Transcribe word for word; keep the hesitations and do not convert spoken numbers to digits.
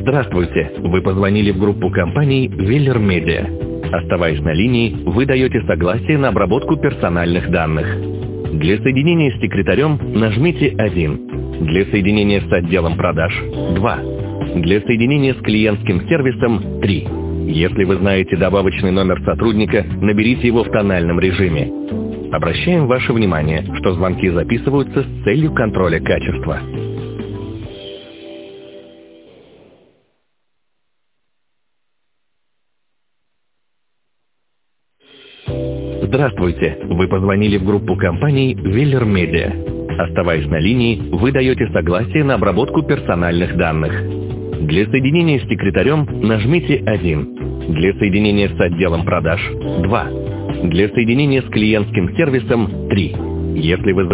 Здравствуйте! Вы позвонили в группу компаний Веллер Медиа. Оставаясь на линии, вы даете согласие на обработку персональных данных. Для соединения с секретарем нажмите один. Для соединения с отделом продаж – два. Для соединения с клиентским сервисом – три. Если вы знаете добавочный номер сотрудника, наберите его в тональном режиме. Обращаем ваше внимание, что звонки записываются с целью контроля качества. Здравствуйте! Вы позвонили в группу компаний Веллер Медиа. Оставаясь на линии, вы даете согласие на обработку персональных данных. Для соединения с секретарем нажмите один. Для соединения с отделом продаж – два. Для соединения с клиентским сервисом – три. Если вы